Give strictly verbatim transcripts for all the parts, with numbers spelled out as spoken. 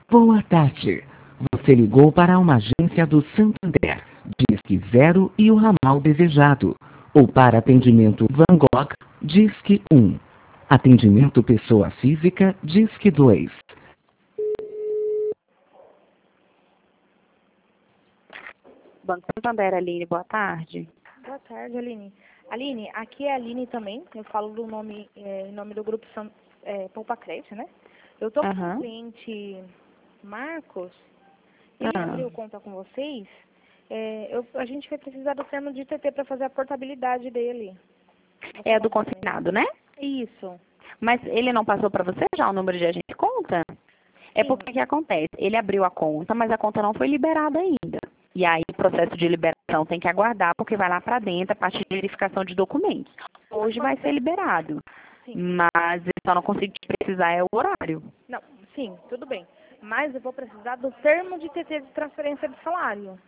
Boa tarde. Você ligou para uma agência do Santander. Disque zero e o ramal desejado. Ou para atendimento Van Gogh, Disque um. Atendimento pessoa física, Disque dois. Banco Santander, Aline, boa tarde. Boa tarde, Aline. Aline, aqui é a Aline também. Eu falo do nome, é, em nome do grupo San, é, Poupa Crédito, né? Eu estou com Aham. um cliente, Marcos. Ele Ah. abriu conta com vocês. É, eu, a gente vai precisar do termo de T T para fazer a portabilidade dele. Você É do consegue? consignado, né? Isso. Mas ele não passou para você já o número de agente de conta? É Sim. porque que acontece? Ele abriu a conta, mas a conta não foi liberada ainda. E aí o processo de liberação tem que aguardar, porque vai lá para dentro a partir de verificação de documentos. Hoje vai ser liberado. Sim. Mas eu só não consigo te precisar é o horário. Não, sim, tudo bem. Mas eu vou precisar do termo de T T de transferência de salário.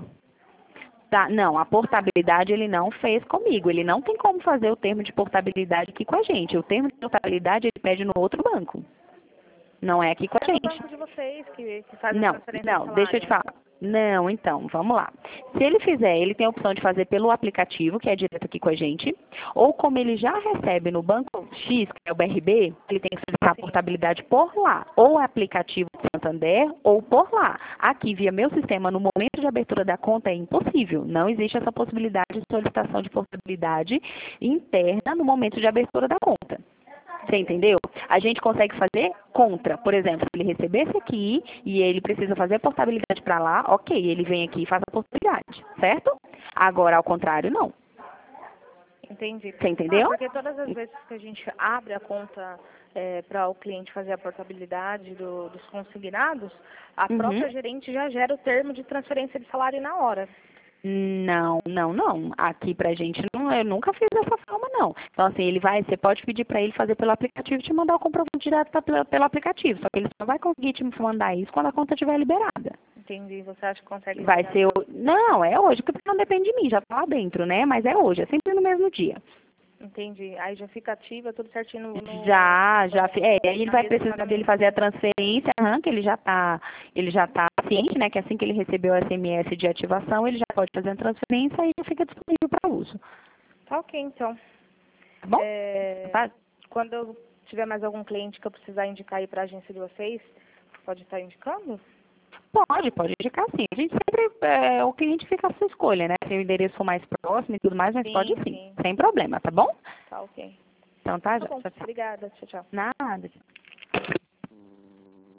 Tá, não, a portabilidade ele não fez comigo. Ele não tem como fazer o termo de portabilidade aqui com a gente. O termo de portabilidade ele pede no outro banco. Não é aqui com a É o gente. banco de vocês que, que faz a Não, transferência de não, salário. deixa eu te falar. Não, então, vamos lá. Se ele fizer, ele tem a opção de fazer pelo aplicativo, que é direto aqui com a gente, ou como ele já recebe no Banco X, que é o B R B, ele tem que solicitar a portabilidade por lá, ou aplicativo do Santander, ou por lá. Aqui, via meu sistema, no momento de abertura da conta, é impossível. Não existe essa possibilidade de solicitação de portabilidade interna no momento de abertura da conta. Você entendeu? A gente consegue fazer contra. Por exemplo, se ele recebesse aqui e ele precisa fazer a portabilidade para lá, ok, ele vem aqui e faz a portabilidade, certo? Agora, ao contrário, não. Entendi. Você entendeu? Ah, porque todas as vezes que a gente abre a conta é, para o cliente fazer a portabilidade do, dos consignados, a Uhum. própria gerente já gera o termo de transferência de salário na hora. Não, não, não. Aqui pra gente, não, eu nunca fiz dessa forma, não. Então, assim, ele vai, você pode pedir pra ele fazer pelo aplicativo e te mandar o comprovante direto pra- pelo, pelo aplicativo. Só que ele só vai conseguir te mandar isso quando a conta estiver liberada. Entendi. Você acha que consegue Vai liberar? ser, o- não, é hoje, porque não depende de mim, já tá lá dentro, né? Mas é hoje, é sempre no mesmo dia. Entendi. Aí já fica ativa, tudo certinho no... no Já, já, no- fi- é, aí ele na vai mesa de precisar dele pagamento. fazer a transferência, aham, que ele já tá, ele já tá ciente, né, que assim que ele recebeu o S M S de ativação, ele já pode fazer a transferência e já fica disponível para uso. Tá ok, então. Tá bom? É, Tá? quando eu tiver mais algum cliente que eu precisar indicar aí para a agência de vocês, pode estar indicando? Pode, pode indicar sim. A gente sempre, é, o cliente fica à sua escolha, né? Se o endereço for mais próximo e tudo mais, mas Sim, pode sim, sim. sem problema, tá bom? Tá ok. Então tá, Tá já. bom. Tchau, tchau. Obrigada. Tchau, tchau. Nada.